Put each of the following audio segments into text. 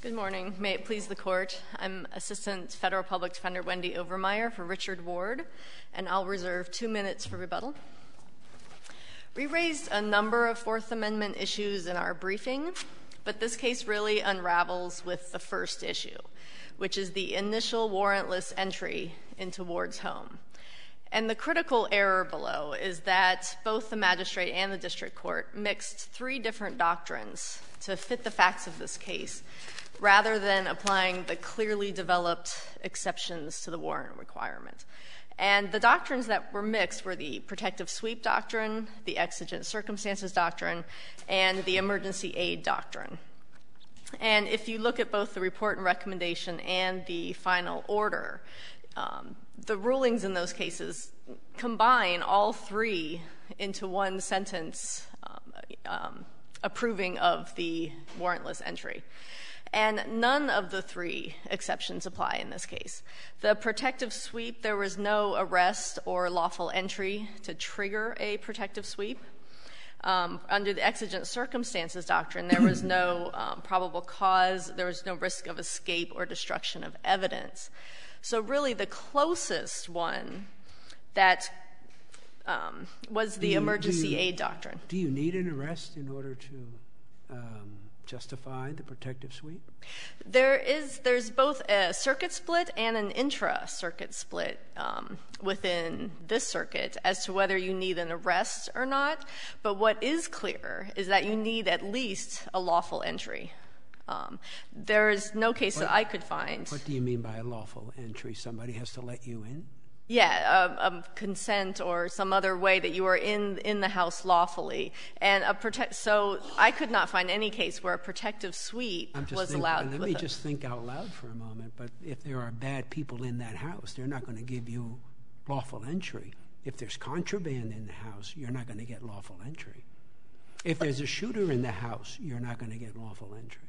Good morning. May it please the Court. I'm Assistant Federal Public Defender Wendy Overmeyer for Richard Ward, and I'll reserve 2 minutes for rebuttal. We raised a number of Fourth Amendment issues in our briefing, but this case really unravels with the first issue, which is the initial warrantless entry into Ward's home. And the critical error below is that both the magistrate and the district court mixed 3 different doctrines to fit the facts of this case, rather than applying the clearly developed exceptions to the warrant requirement. And the doctrines that were mixed were the protective sweep doctrine, the exigent circumstances doctrine, and the emergency aid doctrine. And if you look at both the report and recommendation and the final order, the rulings in those cases combine all 3 into one sentence approving of the warrantless entry. And none of the 3 exceptions apply in this case. The protective sweep, there was no arrest or lawful entry to trigger a protective sweep. Under the exigent circumstances doctrine, there was no probable cause, there was no risk of escape or destruction of evidence. So really the closest one that was the emergency aid doctrine. Do you need an arrest in order to justify the protective sweep? There's both a circuit split and an intra-circuit split within this circuit as to whether you need an arrest or not. But what is clear is that you need at least a lawful entry. There is no case that I could find. What do you mean by a lawful entry? Somebody has to let you in? Yeah, consent or some other way that you are in the house lawfully. And so I could not find any case where a protective sweep was allowed. Let me just think out loud for a moment. But if there are bad people in that house, they're not going to give you lawful entry. If there's contraband in the house, you're not going to get lawful entry. If there's a shooter in the house, you're not going to get lawful entry.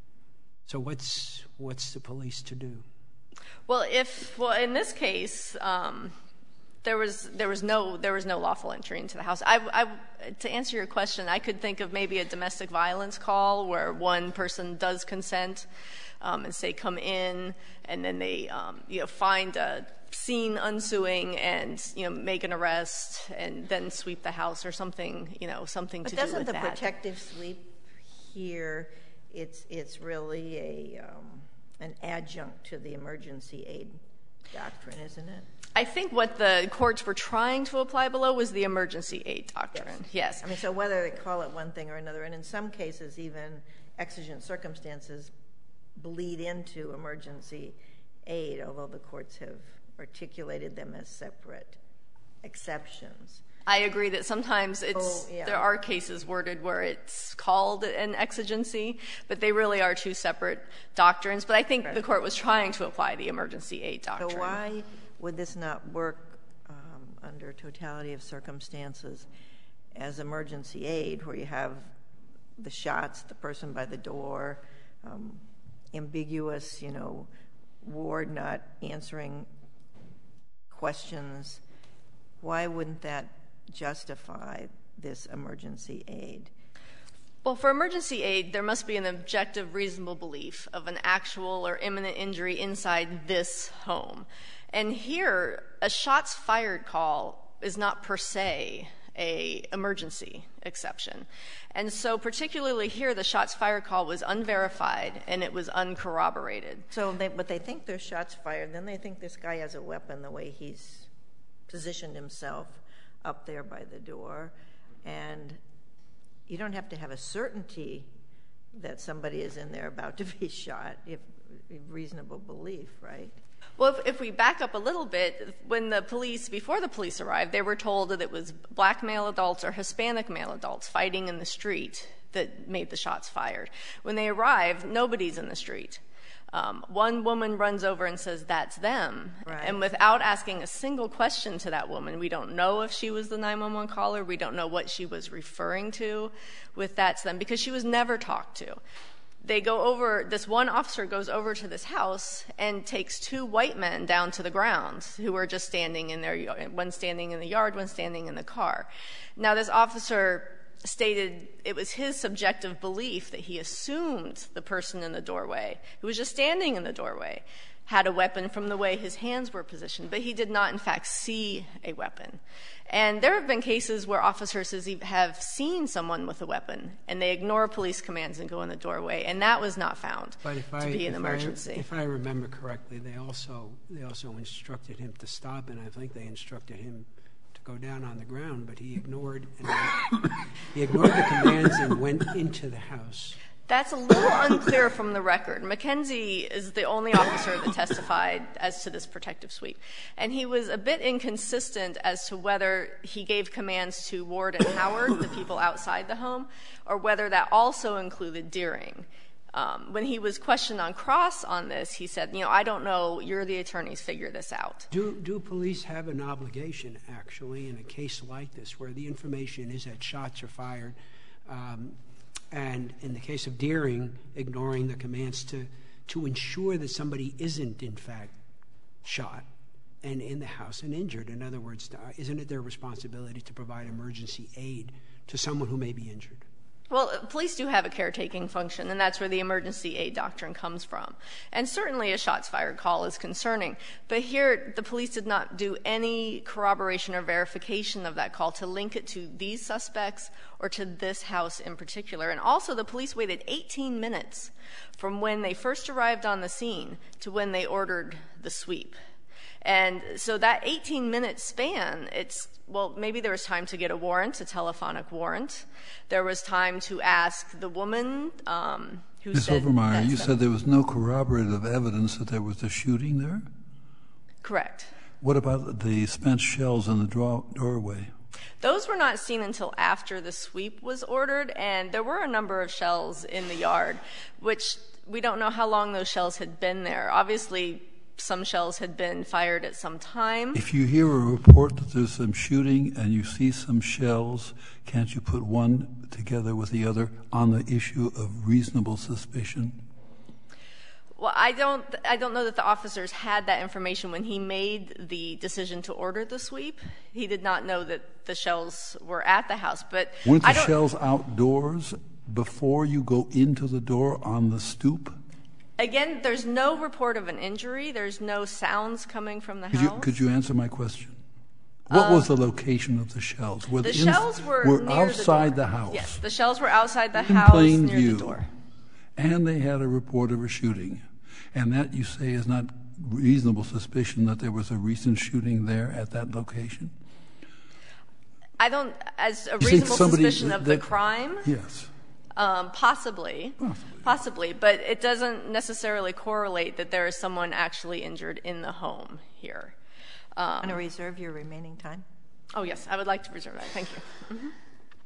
So what's the police to do? Well, in this case, there was no lawful entry into the house. To answer your question, I could think of maybe a domestic violence call where one person does consent and say come in, and then they find a scene unsuing and make an arrest and then sweep the house or something something to do with that. But doesn't the protective sweep here? It's really an adjunct to the emergency aid doctrine, isn't it? I think what the courts were trying to apply below was the emergency aid doctrine. Yes. I mean, so whether they call it one thing or another, and in some cases even exigent circumstances bleed into emergency aid, although the courts have articulated them as separate exceptions. I agree that sometimes there are cases worded where it's called an exigency, but they really are 2 separate doctrines. But I think the court was trying to apply the emergency aid doctrine. So why would this not work under totality of circumstances as emergency aid, where you have the shots, the person by the door, ambiguous, Ward not answering questions? Why wouldn't that justify this emergency aid? Well, for emergency aid, there must be an objective, reasonable belief of an actual or imminent injury inside this home. And here, a shots fired call is not per se a emergency exception. And so particularly here, the shots fired call was unverified and it was uncorroborated. But they think there's shots fired, then they think this guy has a weapon the way he's positioned himself up there by the door, and you don't have to have a certainty that somebody is in there about to be shot, if reasonable belief, right? Well, if we back up a little bit, before the police arrived, they were told that it was black male adults or Hispanic male adults fighting in the street that made the shots fired. When they arrived, nobody's in the street. One woman runs over and says, "That's them." Right. And without asking a single question to that woman, we don't know if she was the 911 caller. We don't know what she was referring to with "that's them," because she was never talked to. This one officer goes over to this house and takes 2 white men down to the ground who were just standing in their yard, one standing in the yard, one standing in the car. Now, this officer stated it was his subjective belief that he assumed the person in the doorway, who was just standing in the doorway, had a weapon from the way his hands were positioned, but he did not, in fact, see a weapon. And there have been cases where officers have seen someone with a weapon, and they ignore police commands and go in the doorway, and that was not found to be an emergency. If I remember correctly, they also instructed him to stop, and I think they instructed him to go down on the ground, but he ignored the commands and went into the house. That's a little unclear from the record. McKenzie is the only officer that testified as to this protective sweep. And he was a bit inconsistent as to whether he gave commands to Ward and Howard, the people outside the home, or whether that also included Deering. When he was questioned on cross on this, he said, I don't know, you're the attorneys, figure this out. Do police have an obligation, actually, in a case like this, where the information is that shots are fired, and in the case of Deering, ignoring the commands to ensure that somebody isn't, in fact, shot and in the house and injured? In other words, isn't it their responsibility to provide emergency aid to someone who may be injured? Well, police do have a caretaking function, and that's where the emergency aid doctrine comes from. And certainly a shots fired call is concerning. But here, the police did not do any corroboration or verification of that call to link it to these suspects or to this house in particular. And also, the police waited 18 minutes from when they first arrived on the scene to when they ordered the sweep. And so that 18-minute span, maybe there was time to get a warrant, a telephonic warrant. There was time to ask the woman who Ms. said... Ms. Overmeyer, you said there was no corroborative evidence that there was a shooting there? Correct. What about the spent shells in the doorway? Those were not seen until after the sweep was ordered, and there were a number of shells in the yard, which we don't know how long those shells had been there. Obviously, some shells had been fired at some time. If you hear a report that there's some shooting and you see some shells, can't you put one together with the other on the issue of reasonable suspicion? Well, I don't know that the officers had that information when he made the decision to order the sweep. He did not know that the shells were at the house. But weren't the shells outdoors before you go into the door on the stoop? Again, there's no report of an injury. There's no sounds coming from the house. Could you answer my question? What was the location of the shells? The shells were near outside the door. The house. Yes, the shells were outside the in house plain near view. the door. And they had a report of a shooting. And that, you say, is not reasonable suspicion that there was a recent shooting there at that location? I don't, as a reasonable suspicion of the crime? Yes. Possibly, but it doesn't necessarily correlate that there is someone actually injured in the home here. Want to reserve your remaining time? Oh, yes, I would like to reserve that. Thank you. Mm-hmm.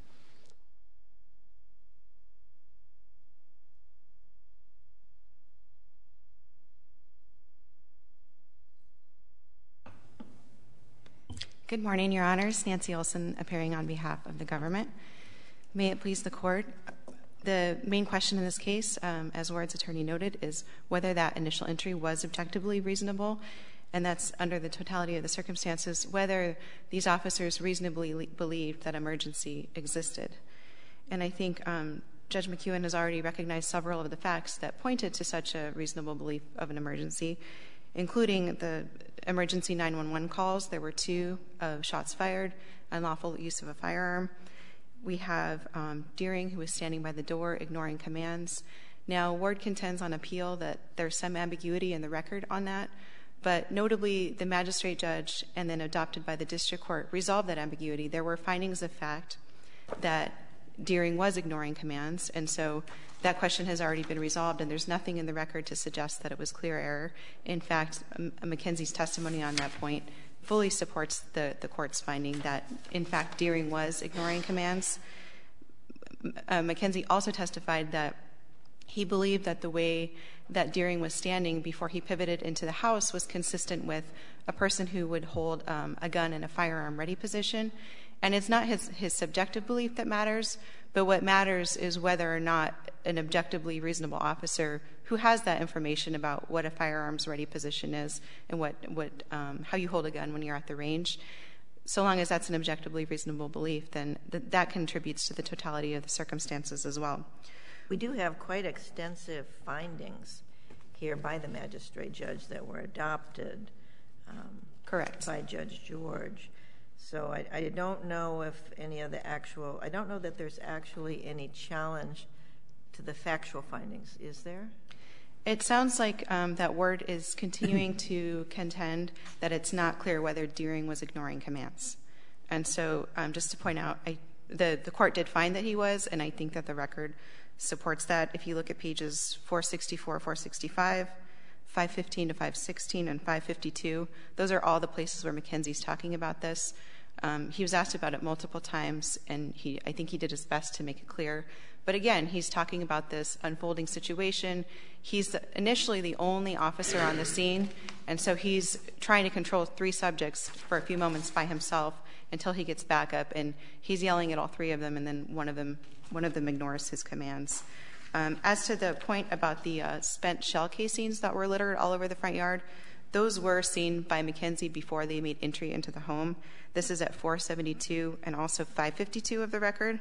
Good morning, Your Honors. Nancy Olson, appearing on behalf of the government. May it please the Court. The main question in this case, as Ward's attorney noted, is whether that initial entry was objectively reasonable, and that's under the totality of the circumstances, whether these officers reasonably believed that emergency existed. And I think Judge McEwen has already recognized several of the facts that pointed to such a reasonable belief of an emergency, including the emergency 911 calls. There were 2 shots fired, unlawful use of a firearm. We have Deering, who was standing by the door, ignoring commands. Now, Ward contends on appeal that there's some ambiguity in the record on that, but notably, the magistrate judge, and then adopted by the district court, resolved that ambiguity. There were findings of fact that Deering was ignoring commands, and so that question has already been resolved, and there's nothing in the record to suggest that it was clear error. In fact, McKenzie's testimony on that point fully supports the court's finding that, in fact, Deering was ignoring commands. McKenzie also testified that he believed that the way that Deering was standing before he pivoted into the house was consistent with a person who would hold a gun in a firearm ready position. And it's not his subjective belief that matters, but what matters is whether or not an objectively reasonable officer who has that information about what a firearms ready position is and how you hold a gun when you're at the range so long as that's an objectively reasonable belief, then that contributes to the totality of the circumstances as well. We do have quite extensive findings here by the magistrate judge that were adopted. Correct. By Judge George. So I don't know if any of the I don't know that there's actually any challenge to the factual findings. Is there? It sounds like that Ward is continuing to contend that it's not clear whether Deering was ignoring commands. And so just to point out, the court did find that he was, and I think that the record supports that. If you look at pages 464, 465, 515 to 516, and 552, those are all the places where McKenzie's talking about this. He was asked about it multiple times, and I think he did his best to make it clear. But again, he's talking about this unfolding situation. He's initially the only officer on the scene, and so he's trying to control 3 subjects for a few moments by himself until he gets back up, and he's yelling at all 3 of them, and then one of them ignores his commands. As to the point about the spent shell casings that were littered all over the front yard, those were seen by McKenzie before they made entry into the home. This is at 472 and also 552 of the record.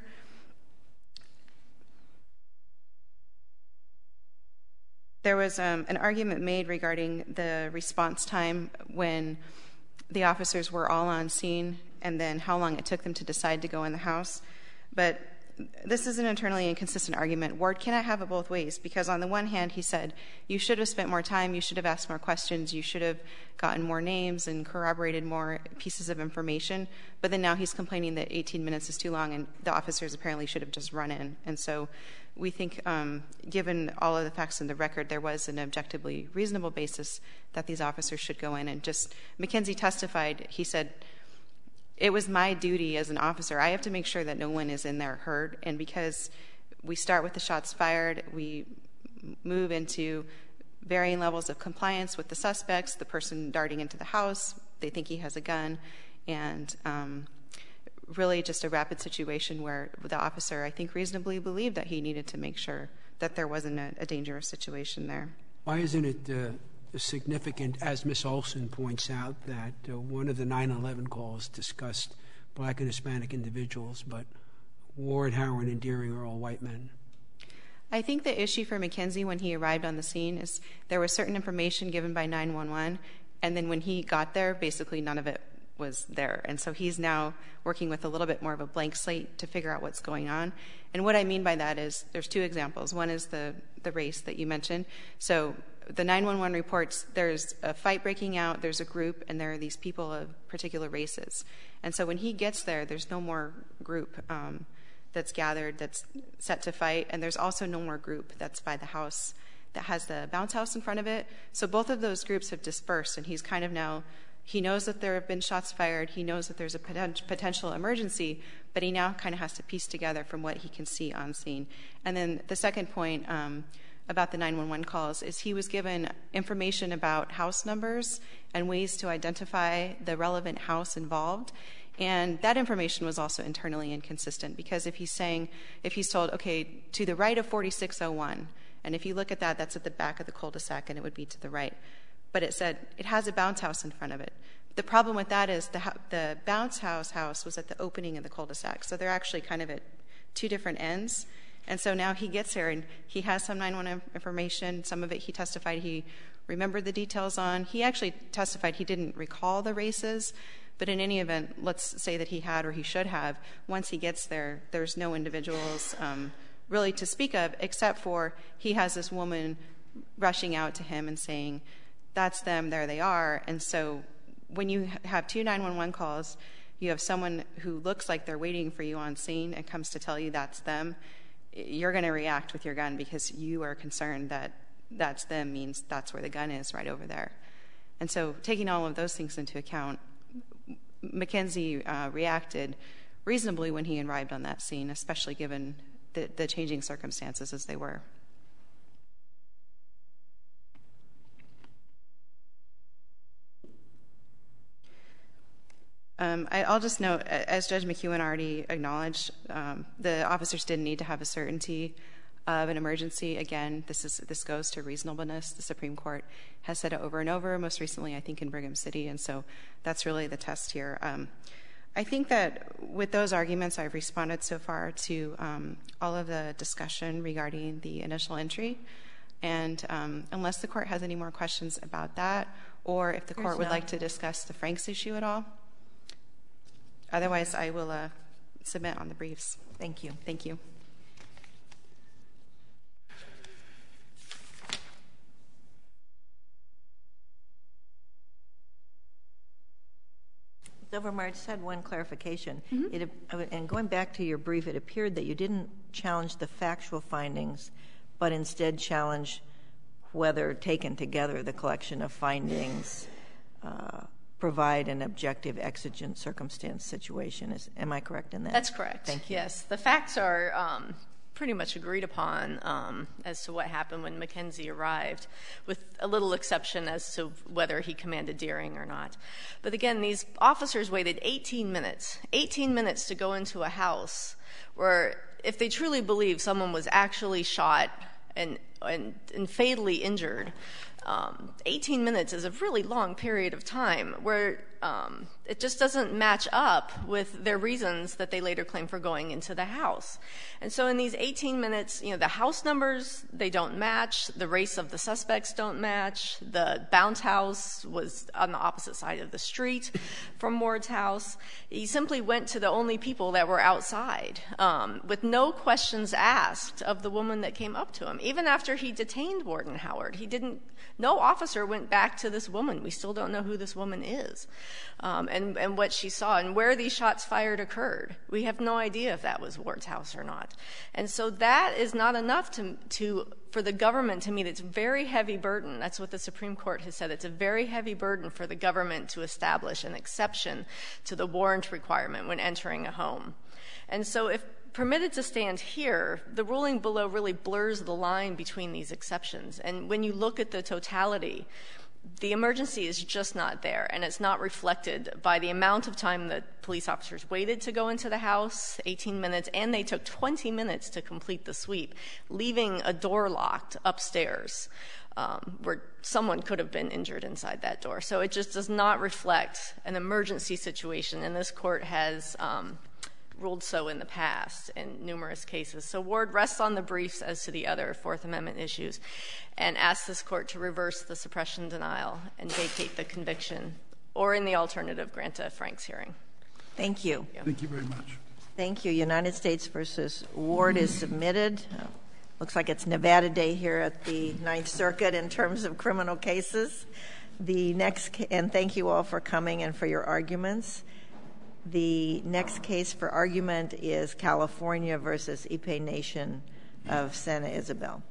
There was an argument made regarding the response time when the officers were all on scene and then how long it took them to decide to go in the house. But this is an internally inconsistent argument. Ward cannot have it both ways, because on the one hand, he said, you should have spent more time, you should have asked more questions, you should have gotten more names and corroborated more pieces of information. But then now he's complaining that 18 minutes is too long, and the officers apparently should have just run in. And so we think, given all of the facts in the record, there was an objectively reasonable basis that these officers should go in. And just, McKenzie testified, he said, it was my duty as an officer. I have to make sure that no one is in there hurt. And because we start with the shots fired, we move into varying levels of compliance with the suspects, the person darting into the house, they think he has a gun, and really just a rapid situation where the officer, I think, reasonably believed that he needed to make sure that there wasn't a dangerous situation there. Why isn't it significant, as Ms. Olson points out, that one of the 9/11 calls discussed black and Hispanic individuals, but Ward, Howard, and Deering are all white men? I think the issue for McKenzie when he arrived on the scene is there was certain information given by 911, and then when he got there, basically none of it was there. And so he's now working with a little bit more of a blank slate to figure out what's going on. And what I mean by that is there's 2 examples. One is the race that you mentioned. So the 911 reports there's a fight breaking out, there's a group, and there are these people of particular races. And so when he gets there, there's no more group that's gathered that's set to fight, and there's also no more group that's by the house that has the bounce house in front of it. So both of those groups have dispersed, and he's kind of now, he knows that there have been shots fired, he knows that there's a potential emergency, but he now kind of has to piece together from what he can see on scene. And then the second point about the 911 calls is he was given information about house numbers and ways to identify the relevant house involved. And that information was also internally inconsistent, because if he's told, okay, to the right of 4601, and if you look at that, that's at the back of the cul-de-sac and it would be to the right. But it said it has a bounce house in front of it. The problem with that is the bounce house was at the opening of the cul-de-sac. So they're actually kind of at 2 different ends. And so now he gets there and he has some 911 information. Some of it he testified he remembered the details on. He actually testified he didn't recall the races. But in any event, let's say that he had or he should have. Once he gets there, there's no individuals really to speak of, except for he has this woman rushing out to him and saying, that's them, there they are. And so when you have 2 911 calls, you have someone who looks like they're waiting for you on scene and comes to tell you that's them, you're going to react with your gun because you are concerned that that's them means that's where the gun is, right over there. And so taking all of those things into account, McKenzie reacted reasonably when he arrived on that scene, especially given the changing circumstances as they were. I'll just note, as Judge McEwen already acknowledged, the officers didn't need to have a certainty of an emergency. Again, this goes to reasonableness. The Supreme Court has said it over and over, most recently I think in Brigham City, and so that's really the test here. I think that with those arguments, I've responded so far to all of the discussion regarding the initial entry. And unless the court has any more questions about that, or if the court would like to discuss the Franks issue at all. Otherwise, I will submit on the briefs. Thank you. Thank you. Overmeyer, I just had one clarification. And going back to your brief, it appeared that you didn't challenge the factual findings, but instead challenge whether, taken together, the collection of findings provide an objective exigent circumstance situation. Am I correct in that? That's correct. Thank you. Yes, the facts are pretty much agreed upon as to what happened when Mackenzie arrived, with a little exception as to whether he commanded Deering or not. But again, these officers waited 18 minutes to go into a house where, if they truly believe someone was actually shot and fatally injured, 18 minutes is a really long period of time where it just doesn't match up with their reasons that they later claim for going into the house. And so in these 18 minutes, the house numbers, they don't match. The race of the suspects don't match. The bounce house was on the opposite side of the street from Ward's house. He simply went to the only people that were outside with no questions asked of the woman that came up to him. Even after he detained Warden Howard, no officer went back to this woman. We still don't know who this woman is and what she saw and where these shots fired occurred. We have no idea if that was Ward's house or not. And so that is not enough for the government to meet its very heavy burden. That's what the Supreme Court has said. It's a very heavy burden for the government to establish an exception to the warrant requirement when entering a home. And so if permitted to stand here, the ruling below really blurs the line between these exceptions. And when you look at the totality, the emergency is just not there, and it's not reflected by the amount of time that police officers waited to go into the house, 18 minutes, and they took 20 minutes to complete the sweep, leaving a door locked upstairs where someone could have been injured inside that door. So it just does not reflect an emergency situation, and this court has ruled so in the past in numerous cases. So Ward rests on the briefs as to the other Fourth Amendment issues and asks this court to reverse the suppression denial and vacate the conviction, or in the alternative, grant a Franks hearing. Thank you. Thank you very much. Thank you. United States versus Ward is submitted. Looks like it's Nevada Day here at the Ninth Circuit in terms of criminal cases. And thank you all for coming and for your arguments. The next case for argument is California versus Ipe Nation of Santa Isabel.